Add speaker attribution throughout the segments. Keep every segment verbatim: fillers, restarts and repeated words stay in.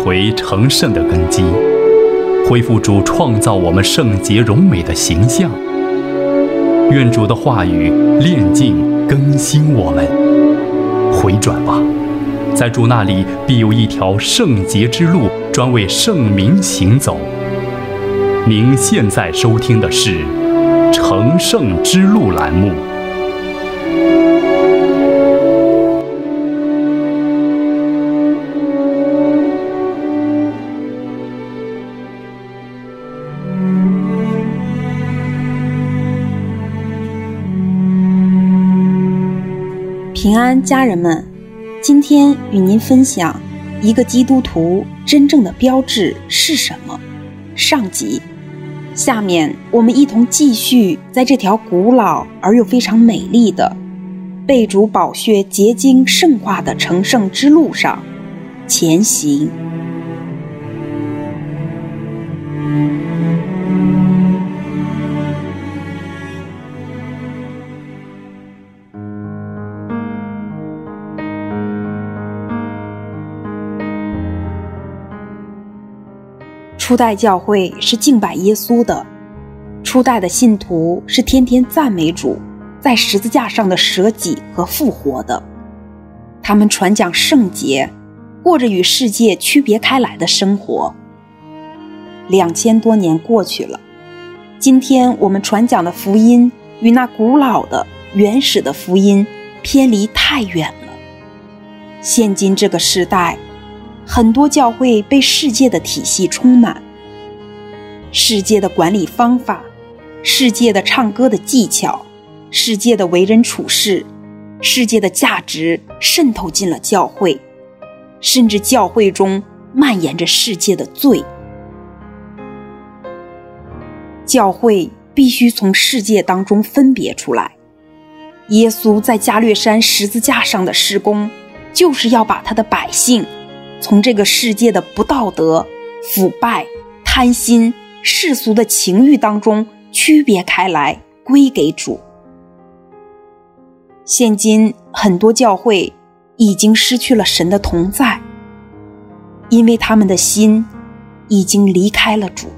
Speaker 1: 回成圣的根基，恢复主创造我们圣洁荣美的形象。愿主的话语炼净更新我们。回转吧，在主那里必有一条圣洁之路，专为圣民行走。您现在收听的是成圣之路栏目。
Speaker 2: 平安，家人们，今天与您分享一个基督徒真正的标志是什么上集。下面我们一同继续在这条古老而又非常美丽的被主宝血洁净圣化的成圣之路上前行。初代教会是敬拜耶稣的，初代的信徒是天天赞美主在十字架上的舍己和复活的。他们传讲圣洁，过着与世界区别开来的生活。两千多年过去了，今天我们传讲的福音与那古老的原始的福音偏离太远了。现今这个时代，很多教会被世界的体系充满，世界的管理方法，世界的唱歌的技巧，世界的为人处事，世界的价值渗透进了教会，甚至教会中蔓延着世界的罪。教会必须从世界当中分别出来。耶稣在加略山十字架上的施工，就是要把他的百姓从这个世界的不道德、腐败、贪心、世俗的情欲当中区别开来，归给主。现今很多教会已经失去了神的同在，因为他们的心已经离开了主。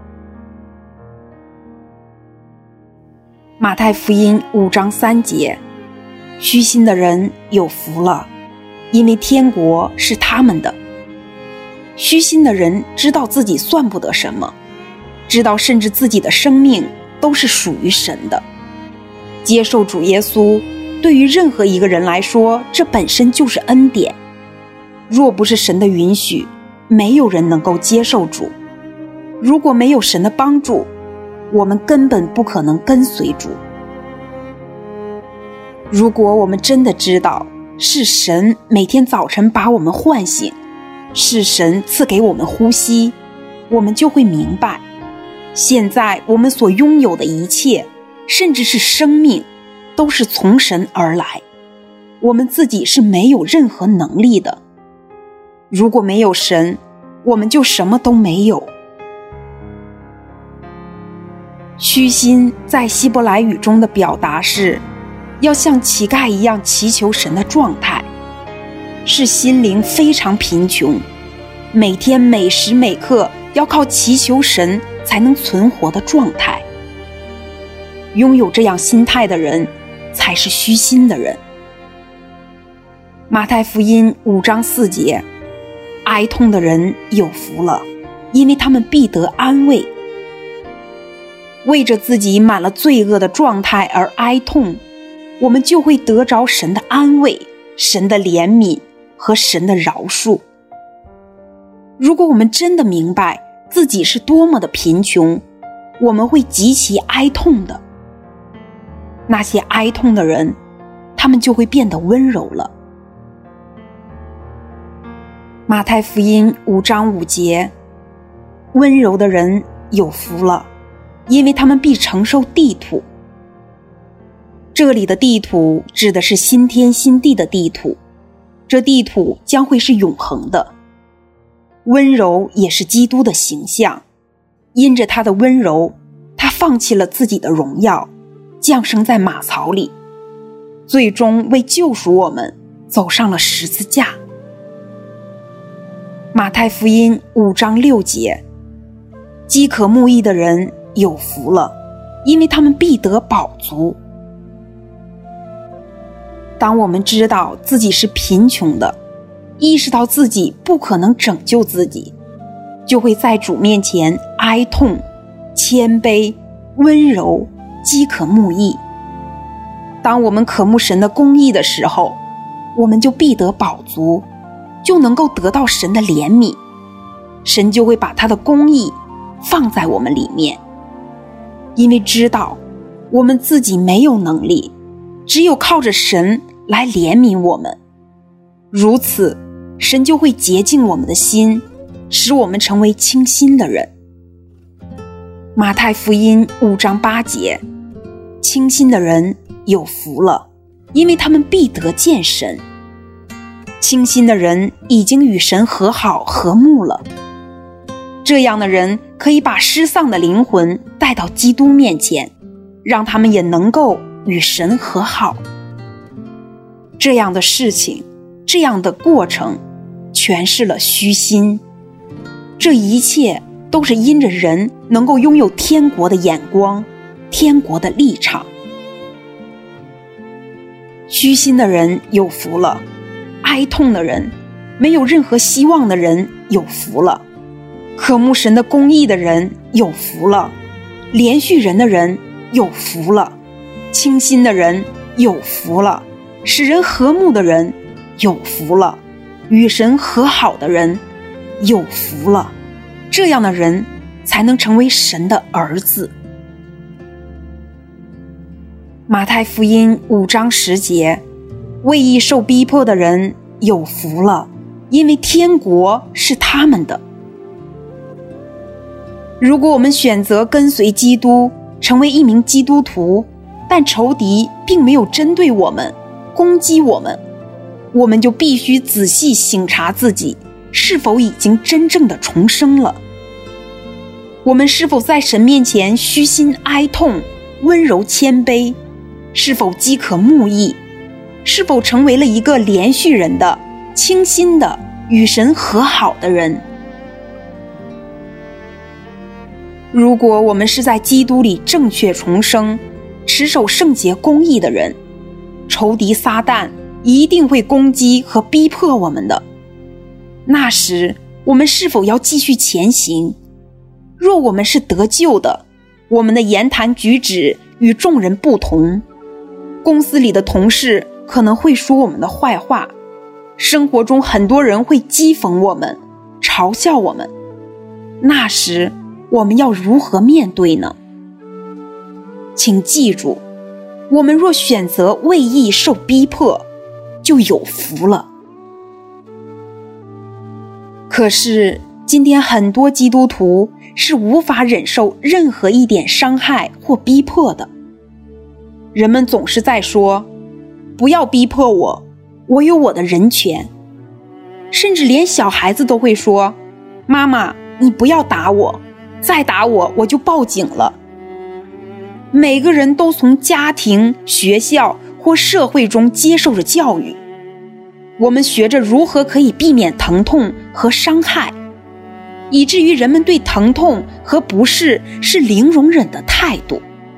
Speaker 2: 马太福音五章三节，虚心的人有福了，因为天国是他们的。虚心的人知道自己算不得什么，知道甚至自己的生命都是属于神的。接受主耶稣，对于任何一个人来说，这本身就是恩典。若不是神的允许，没有人能够接受主。如果没有神的帮助，我们根本不可能跟随主。如果我们真的知道是神每天早晨把我们唤醒，是神赐给我们呼吸，我们就会明白，现在我们所拥有的一切，甚至是生命，都是从神而来。我们自己是没有任何能力的。如果没有神，我们就什么都没有。虚心在希伯来语中的表达是要像乞丐一样祈求神的状态，是心灵非常贫穷，每天每时每刻要靠祈求神才能存活的状态。拥有这样心态的人才是虚心的人。马太福音五章四节，哀痛的人有福了，因为他们必得安慰。为着自己满了罪恶的状态而哀痛，我们就会得着神的安慰，神的怜悯和神的饶恕。如果我们真的明白自己是多么的贫穷，我们会极其哀痛的。那些哀痛的人，他们就会变得温柔了。马太福音五章五节，温柔的人有福了，因为他们必承受地土。这里的地土指的是新天新地的地土，这地土将会是永恒的。温柔也是基督的形象，因着他的温柔，他放弃了自己的荣耀，降生在马槽里，最终为救赎我们走上了十字架。 马太福音五章六节，饥渴慕义的人有福了，因为他们必得饱足。当我们知道自己是贫穷的，意识到自己不可能拯救自己，就会在主面前哀痛、谦卑、温柔、饥渴慕义。当我们渴慕神的公义的时候，我们就必得饱足，就能够得到神的怜悯，神就会把他的公义放在我们里面。因为知道我们自己没有能力，只有靠着神来怜悯我们，如此神就会洁净我们的心，使我们成为清心的人。马太福音五章八节，清心的人有福了，因为他们必得见神。清心的人已经与神和好和睦了，这样的人可以把失丧的灵魂带到基督面前，让他们也能够与神和好。这样的事情，这样的过程，诠释了虚心。这一切都是因着人能够拥有天国的眼光，天国的立场。虚心的人有福了，哀痛的人，没有任何希望的人有福了，渴慕神的公义的人有福了，连续人的人有福了，清心的人有福了，使人和睦的人有福了，与神和好的人有福了。这样的人才能成为神的儿子。马太福音五章十节，为义受逼迫的人有福了，因为天国是他们的。如果我们选择跟随基督，成为一名基督徒，但仇敌并没有针对我们，攻击我们，我们就必须仔细省察自己是否已经真正的重生了。我们是否在神面前虚心哀痛、温柔谦卑？是否饥渴慕义？是否成为了一个连续人的、清心的、与神和好的人？如果我们是在基督里正确重生、持守圣洁公义的人，仇敌撒旦一定会攻击和逼迫我们的。那时，我们是否要继续前行？若我们是得救的，我们的言谈举止与众人不同，公司里的同事可能会说我们的坏话，生活中很多人会讥讽我们、嘲笑我们。那时，我们要如何面对呢？请记住，我们若选择为义受逼迫，就有福了。可是，今天很多基督徒是无法忍受任何一点伤害或逼迫的。人们总是在说，不要逼迫我，我有我的人权。甚至连小孩子都会说，妈妈，你不要打我，再打我，我就报警了。每个人都从家庭、学校或社会中接受着教育，我们学着如何可以避免疼痛和伤害，以至于人们对疼痛和不适是零容忍的态度。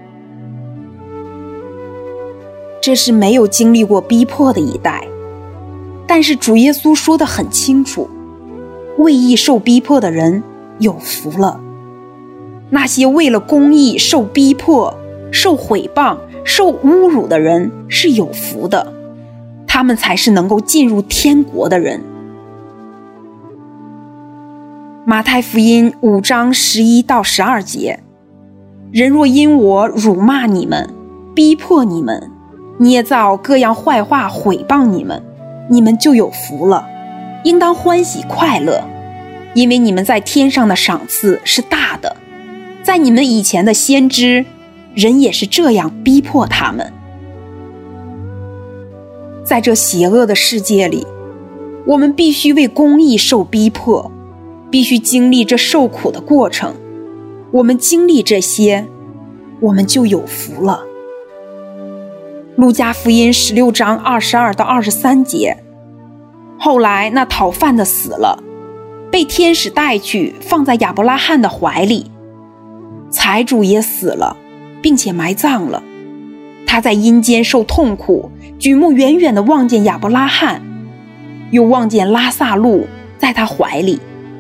Speaker 2: 这是没有经历过逼迫的一代，但是主耶稣说得很清楚，为义受逼迫的人有福了。那些为了公义受逼迫、受毁谤、受侮辱的人是有福的，他们才是能够进入天国的人。马太福音五章十一到十二节，人若因我辱骂你们、逼迫你们、捏造各样坏话毁谤你们，你们就有福了，应当欢喜快乐，因为你们在天上的赏赐是大的。在你们以前的先知，人也是这样逼迫他们。在这邪恶的世界里，我们必须为公义受逼迫，必须经历这受苦的过程。我们经历这些，我们就有福了。路加福音十六章二十二到二十三节，后来那讨饭的死了， 被天使带去，放在亚伯拉罕的怀里。财主也死了，并且埋葬了。他在阴间受痛苦，举目远远地望见亚伯拉罕，又望见拉撒路在他怀里。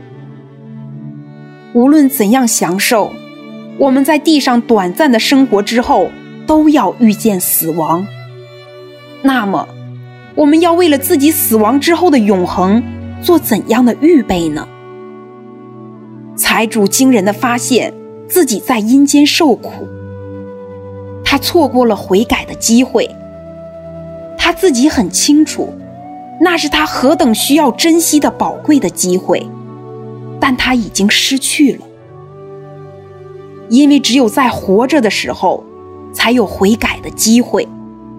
Speaker 2: 无论怎样享受，我们在地上短暂的生活之后，都要遇见死亡。那么，我们要为了自己死亡之后的永恒，做怎样的预备呢？财主惊人地发现自己在阴间受苦，他错过了悔改的机会。他自己很清楚，那是他何等需要珍惜的宝贵的机会，但他已经失去了。因为只有在活着的时候，才有悔改的机会。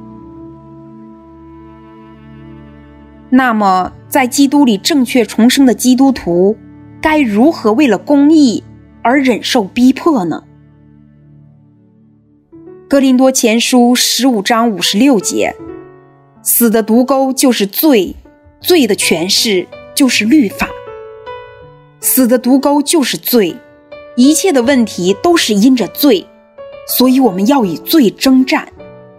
Speaker 2: 那么，在基督里正确重生的基督徒，该如何为了公义而忍受逼迫呢？哥林多前书十五章五十六节，死的毒钩就是罪，罪的权势就是律法。死的毒钩就是罪，一切的问题都是因着罪，所以我们要与罪征战。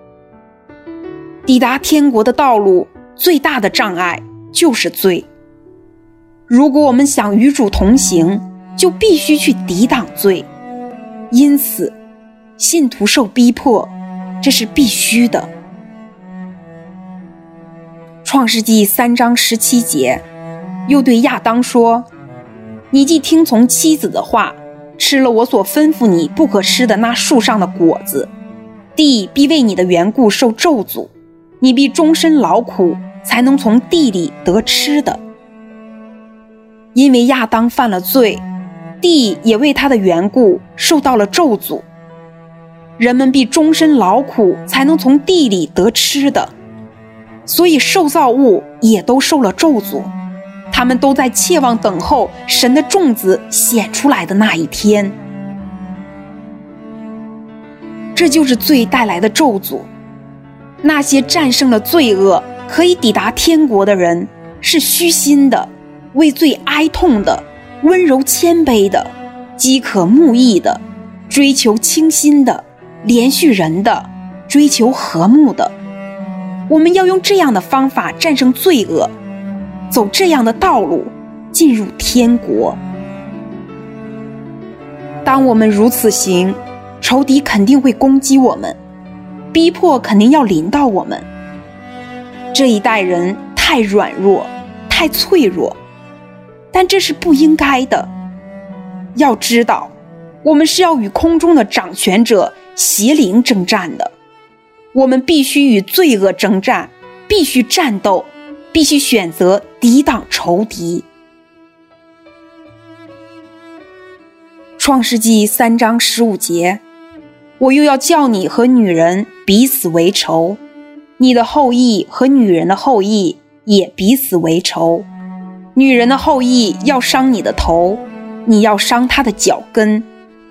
Speaker 2: 抵达天国的道路最大的障碍就是罪。如果我们想与主同行，就必须去抵挡罪。因此，信徒受逼迫，这是必须的。创世纪三章十七节，又对亚当说：你既听从妻子的话，吃了我所吩咐你不可吃的那树上的果子，地必为你的缘故受咒诅，你必终身劳苦，才能从地里得吃的。因为亚当犯了罪，地也为他的缘故受到了咒诅，人们必终身劳苦，才能从地里得吃的。所以受造物也都受了咒诅，他们都在切望等候神的种子显出来的那一天。这就是罪带来的咒诅。那些战胜了罪恶，可以抵达天国的人，是虚心的，为罪哀痛的，温柔谦卑的，饥渴慕义的，追求清心的，连续人的，追求和睦的。我们要用这样的方法战胜罪恶，走这样的道路，进入天国。当我们如此行，仇敌肯定会攻击我们，逼迫肯定要临到我们。这一代人太软弱，太脆弱，但这是不应该的。要知道，我们是要与空中的掌权者邪灵征战的。我们必须与罪恶征战，必须战斗，必须选择抵挡仇敌。创世纪三章十五节，我又要叫你和女人彼此为仇，你的后裔和女人的后裔也彼此为仇。女人的后裔要伤你的头，你要伤她的脚跟。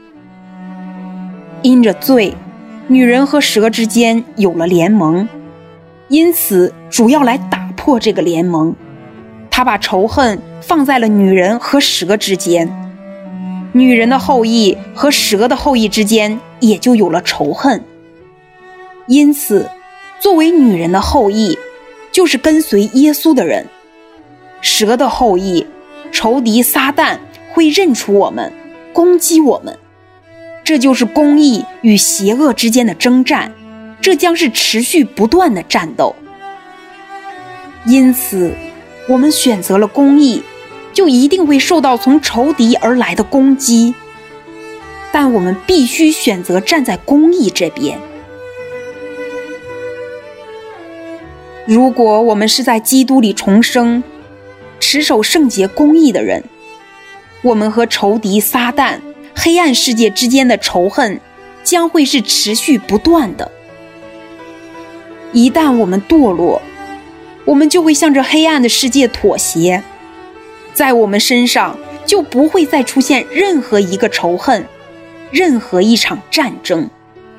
Speaker 2: 因着罪，女人和蛇之间有了联盟，因此主要来打破这个联盟。他把仇恨放在了女人和蛇之间，女人的后裔和蛇的后裔之间也就有了仇恨。因此，作为女人的后裔，就是跟随耶稣的人；蛇的后裔，仇敌撒旦会认出我们，攻击我们。这就是公义与邪恶之间的征战，这将是持续不断的战斗。因此，我们选择了公义，就一定会受到从仇敌而来的攻击。但我们必须选择站在公义这边。如果我们是在基督里重生，持守圣洁公义的人，我们和仇敌撒旦黑暗世界之间的仇恨将会是持续不断的。一旦我们堕落，我们就会向着黑暗的世界妥协，在我们身上就不会再出现任何一个仇恨，任何一场战争。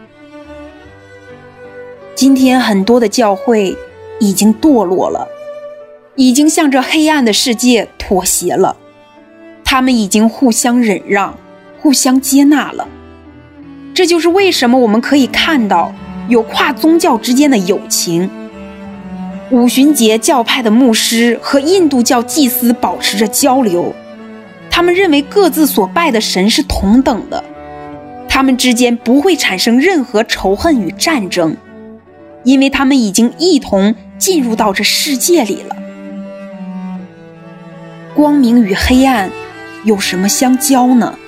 Speaker 2: 今天很多的教会已经堕落了，已经向着黑暗的世界妥协了。 他们已经互相忍让，互相接纳了。这就是为什么我们可以看到有跨宗教之间的友情。五旬节教派的牧师和印度教祭司保持着交流，他们认为各自所拜的神是同等的，他们之间不会产生任何仇恨与战争，因为他们已经一同进入到这世界里了。光明与黑暗有什么相交呢？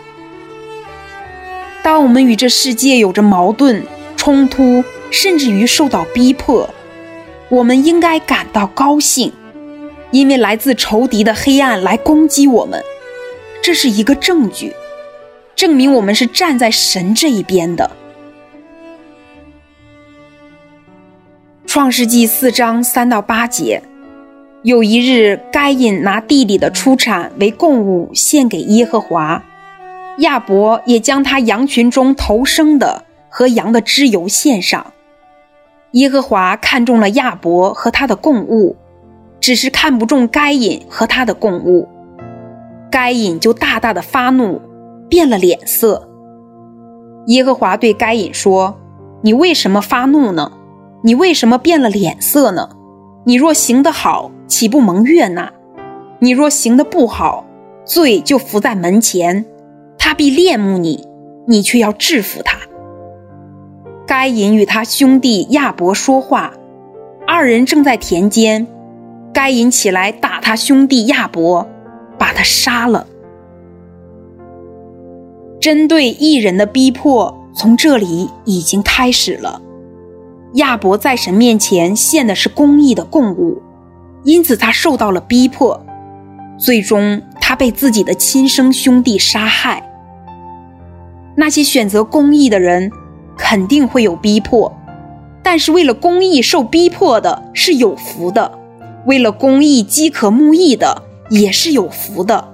Speaker 2: 当我们与这世界有着矛盾、冲突，甚至于受到逼迫，我们应该感到高兴，因为来自仇敌的黑暗来攻击我们，这是一个证据，证明我们是站在神这一边的。创世纪四章三到八节，有一日，该隐拿地里的出产为供物献给耶和华，亚伯也将他羊群中头生的和羊的脂油献上。耶和华看中了亚伯和他的供物，只是看不中该隐和他的供物。该隐就大大的发怒，变了脸色。耶和华对该隐说：你为什么发怒呢？你为什么变了脸色呢？你若行得好，岂不蒙悦纳？你若行得不好，罪就伏在门前，他必恋慕你，你却要制服他。该隐与他兄弟亚伯说话，二人正在田间，该隐起来打他兄弟亚伯，把他杀了。针对义人的逼迫从这里已经开始了。亚伯在神面前献的是公义的供物，因此他受到了逼迫，最终他被自己的亲生兄弟杀害。那些选择公义的人肯定会有逼迫，但是为了公义受逼迫的是有福的，为了公义饥渴慕义的也是有福的。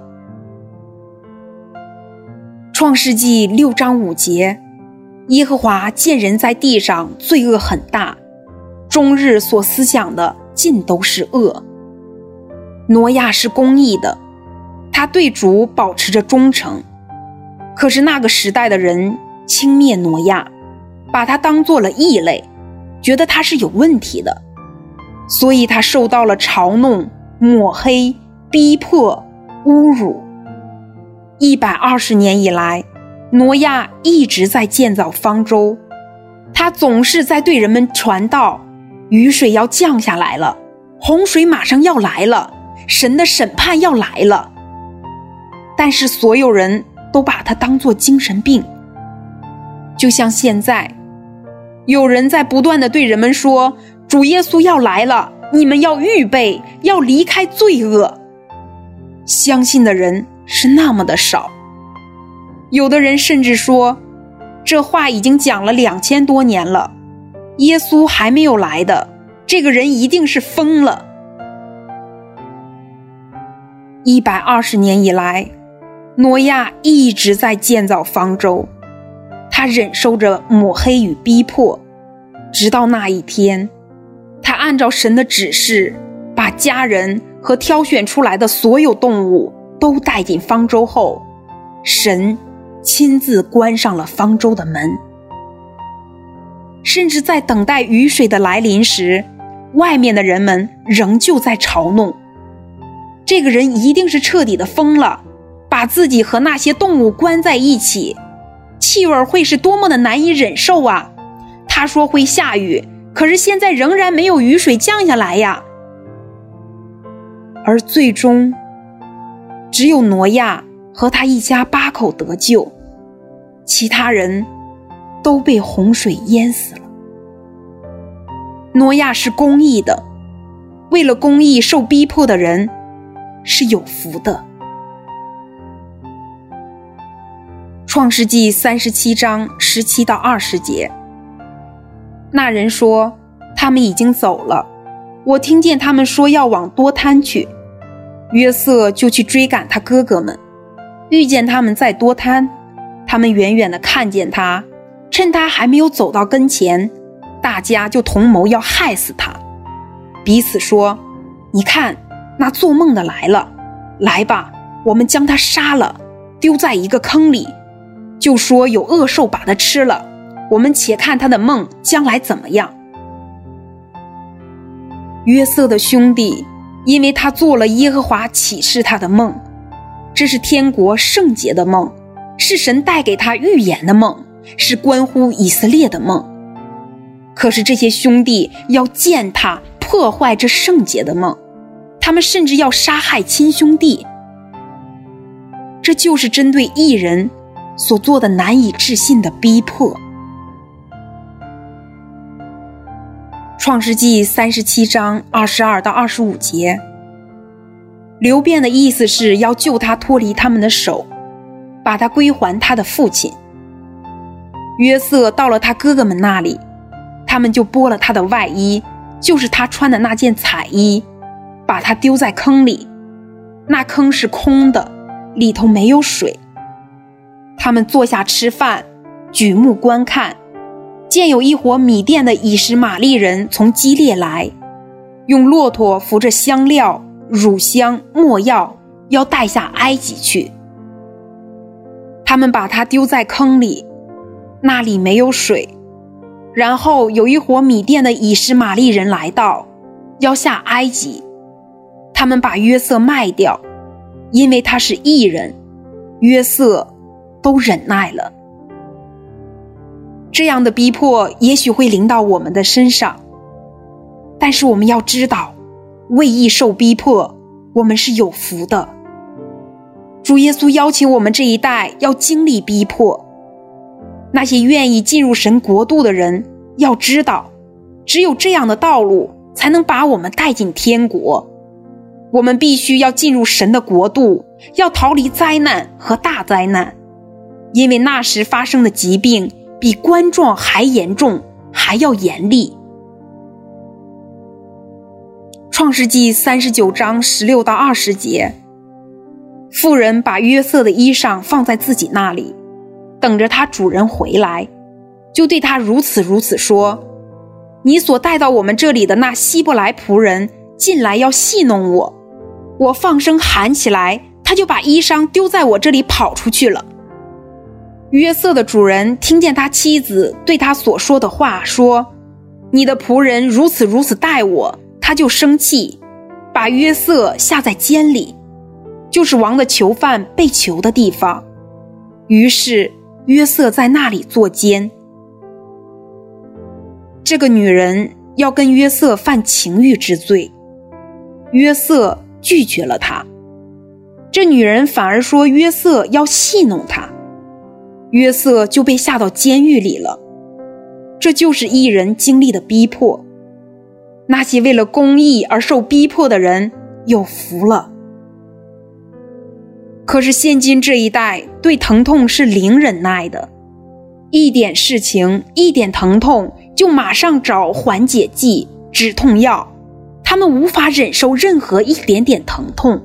Speaker 2: 创世纪六章五节，耶和华见人在地上罪恶很大，终日所思想的尽都是恶。挪亚是公义的，他对主保持着忠诚，可是那个时代的人轻蔑挪亚，把他当作了异类，觉得他是有问题的，所以他受到了嘲弄、抹黑、逼迫、侮辱。一百二十年以来，挪亚一直在建造方舟，他总是在对人们传道，雨水要降下来了，洪水马上要来了，神的审判要来了。但是所有人都把他当作精神病。就像现在，有人在不断地对人们说，主耶稣要来了，你们要预备，要离开罪恶。相信的人是那么的少。有的人甚至说，这话已经讲了两千多年了，耶稣还没有来的，这个人一定是疯了。一百二十年以来，挪亚一直在建造方舟，他忍受着抹黑与逼迫，直到那一天，他按照神的指示，把家人和挑选出来的所有动物都带进方舟后，神亲自关上了方舟的门。甚至在等待雨水的来临时，外面的人们仍旧在嘲弄，这个人一定是彻底的疯了，把自己和那些动物关在一起，气味会是多么的难以忍受啊！他说会下雨，可是现在仍然没有雨水降下来呀。而最终，只有挪亚和他一家八口得救，其他人都被洪水淹死了。挪亚是公义的，为了公义受逼迫的人是有福的。创世纪三十七章十七到二十节，那人说，他们已经走了，我听见他们说要往多滩去。约瑟就去追赶他哥哥们，遇见他们在多滩，他们远远地看见他，趁他还没有走到跟前，大家就同谋要害死他，彼此说，你看，那做梦的来了，来吧， 我们将他杀了，丢在一个坑里，就说有恶兽把他吃了，我们且看他的梦将来怎么样。约瑟的兄弟因为他做了耶和华启示他的梦，这是天国圣洁的梦，是神带给他预言的梦，是关乎以色列的梦。可是这些兄弟要践踏破坏这圣洁的梦，他们甚至要杀害亲兄弟。这就是针对义人所做的难以置信的逼迫。创世纪三十七章二十二到二十五节，流便的意思是要救他脱离他们的手，把他归还他的父亲。约瑟到了他哥哥们那里，他们就剥了他的外衣，就是他穿的那件彩衣，把他丢在坑里。那坑是空的，里头没有水。他们坐下吃饭，举目观看，见有一伙米甸的以实玛利人从基列来，用骆驼扶着香料、乳香、没药，要带下埃及去。他们把他丢在坑里，那里没有水。然后有一伙米甸的以实玛利人来到，要下埃及。他们把约瑟卖掉，因为他是义人，约瑟都忍耐了。这样的逼迫也许会临到我们的身上，但是我们要知道，为义受逼迫，我们是有福的。主耶稣邀请我们这一代要经历逼迫。那些愿意进入神国度的人要知道，只有这样的道路才能把我们带进天国。我们必须要进入神的国度，要逃离灾难和大灾难，因为那时发生的疾病比冠状还严重，还要严厉。创世纪三十九章十六到二十节，妇人把约瑟的衣裳放在自己那里，等着他主人回来，就对他如此如此说：你所带到我们这里的那希伯来仆人进来要戏弄我，我放声喊起来，他就把衣裳丢在我这里跑出去了。约瑟的主人听见他妻子对他所说的话，说：你的仆人如此如此待我，他就生气，把约瑟下在监里，就是王的囚犯被囚的地方。于是约瑟在那里坐监。这个女人要跟约瑟犯情欲之罪，约瑟拒绝了她。这女人反而说约瑟要戏弄她，约瑟就被下到监狱里了。这就是义人经历的逼迫。那些为了公义而受逼迫的人有福了。可是现今这一代对疼痛是零忍耐的，一点事情，一点疼痛就马上找缓解剂、止痛药，他们无法忍受任何一点点疼痛。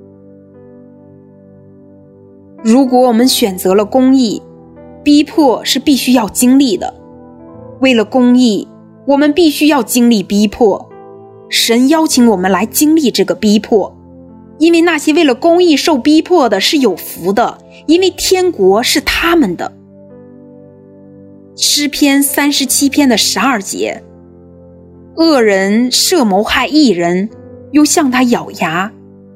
Speaker 2: 如果我们选择了公义，逼迫是必须要经历的。为了公义，我们必须要经历逼迫。神邀请我们来经历这个逼迫，因为那些为了公义受逼迫的是有福的，因为天国是他们的。诗篇三十七篇的十二节，恶人设谋害义人，又向他咬牙。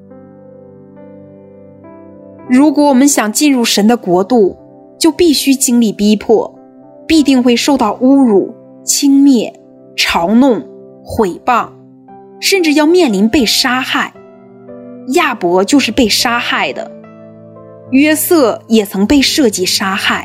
Speaker 2: 如果我们想进入神的国度，就必须经历逼迫，必定会受到侮辱、轻蔑、嘲弄、毁谤，甚至要面临被杀害。亚伯就是被杀害的，约瑟也曾被设计杀害。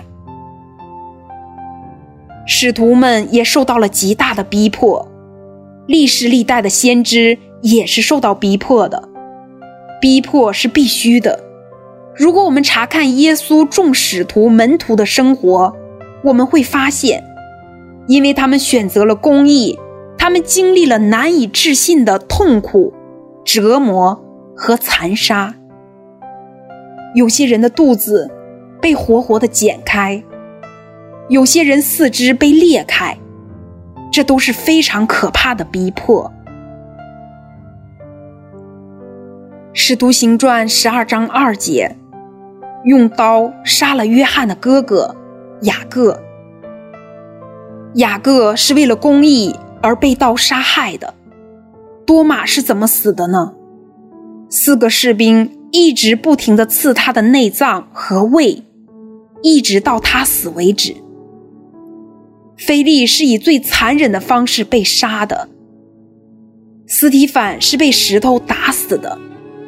Speaker 2: 使徒们也受到了极大的逼迫，历世历代的先知也是受到逼迫的。逼迫是必须的。如果我们查看耶稣众使徒门徒的生活，我们会发现，因为他们选择了公义，他们经历了难以置信的痛苦、折磨和残杀。有些人的肚子被活活的剪开，有些人四肢被裂开，这都是非常可怕的逼迫。 使徒行传十二章二节，用刀杀了约翰的哥哥雅各。雅各是为了公义而被刀杀害的。多马是怎么死的呢？四个士兵一直不停地刺他的内脏和胃，一直到他死为止。腓力是以最残忍的方式被杀的。司提反是被石头打死的。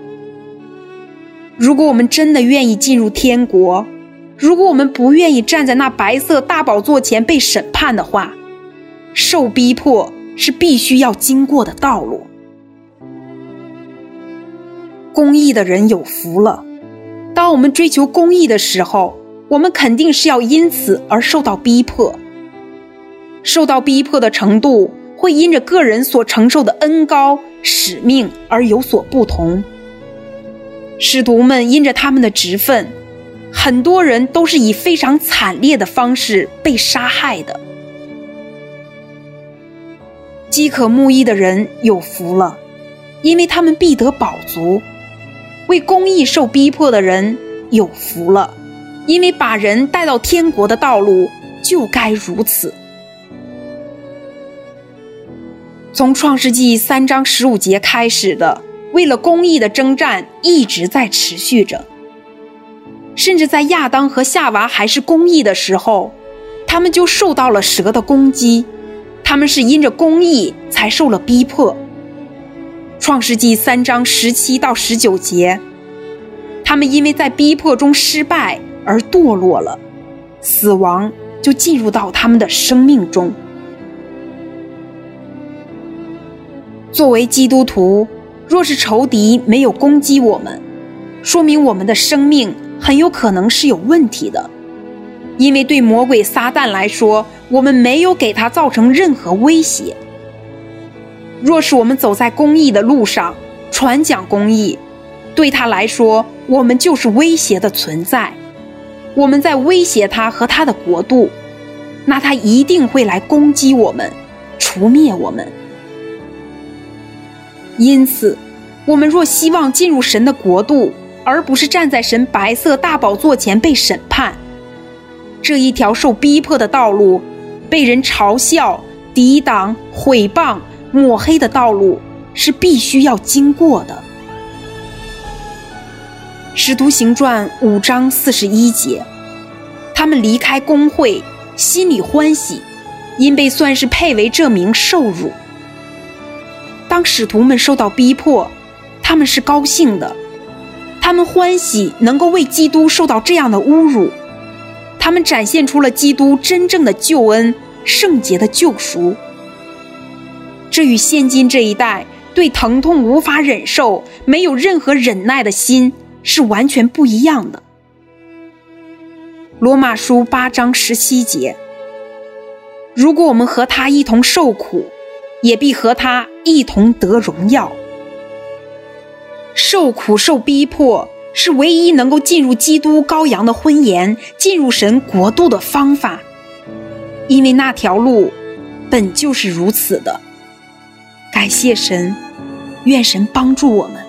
Speaker 2: 如果我们真的愿意进入天国，如果我们不愿意站在那白色大宝座前被审判的话，受逼迫是必须要经过的道路。公义的人有福了。当我们追求公义的时候，我们肯定是要因此而受到逼迫。受到逼迫的程度会因着个人所承受的恩膏、使命而有所不同。使徒们因着他们的职分，很多人都是以非常惨烈的方式被杀害的。饥渴慕义的人有福了，因为他们必得饱足。为公义受逼迫的人有福了，因为把人带到天国的道路就该如此。从创世纪三章十五节开始的为了公义的征战一直在持续着，甚至在亚当和夏娃还是公义的时候，他们就受到了蛇的攻击，他们是因着公义才受了逼迫。创世纪三章十七到十九节，他们因为在逼迫中失败而堕落了，死亡就进入到他们的生命中。作为基督徒，若是仇敌没有攻击我们，说明我们的生命很有可能是有问题的。因为对魔鬼撒旦来说，我们没有给他造成任何威胁。若是我们走在公义的路上，传讲公义，对他来说，我们就是威胁的存在。我们在威胁他和他的国度，那他一定会来攻击我们，除灭我们。因此，我们若希望进入神的国度，而不是站在神白色大宝座前被审判，这一条受逼迫的道路，被人嘲笑、抵挡、毁谤、抹黑的道路，是必须要经过的。使徒行传五章四十一节，他们离开公会，心里欢喜，因被算是配为这名受辱。当使徒们受到逼迫，他们是高兴的，他们欢喜能够为基督受到这样的侮辱，他们展现出了基督真正的救恩、圣洁的救赎。这与现今这一代对疼痛无法忍受、没有任何忍耐的心是完全不一样的。罗马书八章十七节，如果我们和他一同受苦，也必和他一同得荣耀。受苦受逼迫是唯一能够进入基督羔羊的婚筵、进入神国度的方法，因为那条路本就是如此的。感谢神，愿神帮助我们。